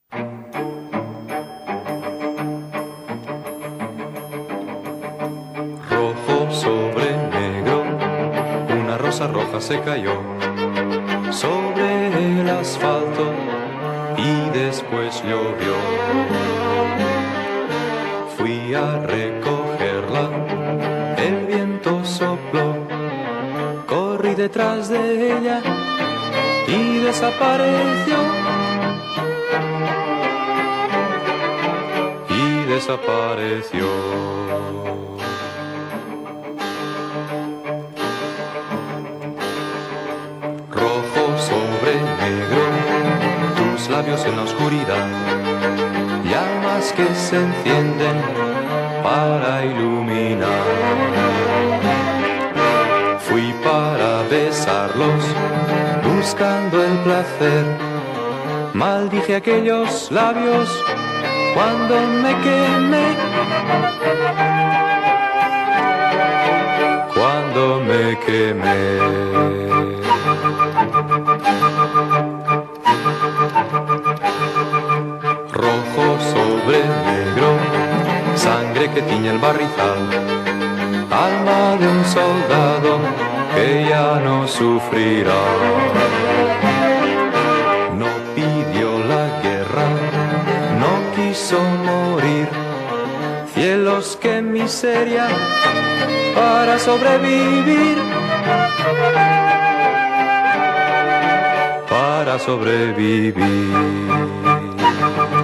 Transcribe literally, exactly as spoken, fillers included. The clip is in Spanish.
Rojo sobre negro, una rosa roja se cayó sobre el asfalto y después llovió. Fui a recogerla, el viento sopló, corrí detrás de ella y desapareció. Y desapareció. Rojo sobre negro, tus labios en la oscuridad, llamas que se encienden para iluminar. Fui para besarlos, buscando el placer, maldije aquellos labios cuando me quemé. Cuando me quemé. Rojo sobre negro, sangre que tiñe el barrizal, alma de un soldado que ya no sufrirá. No pidió la guerra, no quiso morir, cielos qué miseria para sobrevivir. Para sobrevivir.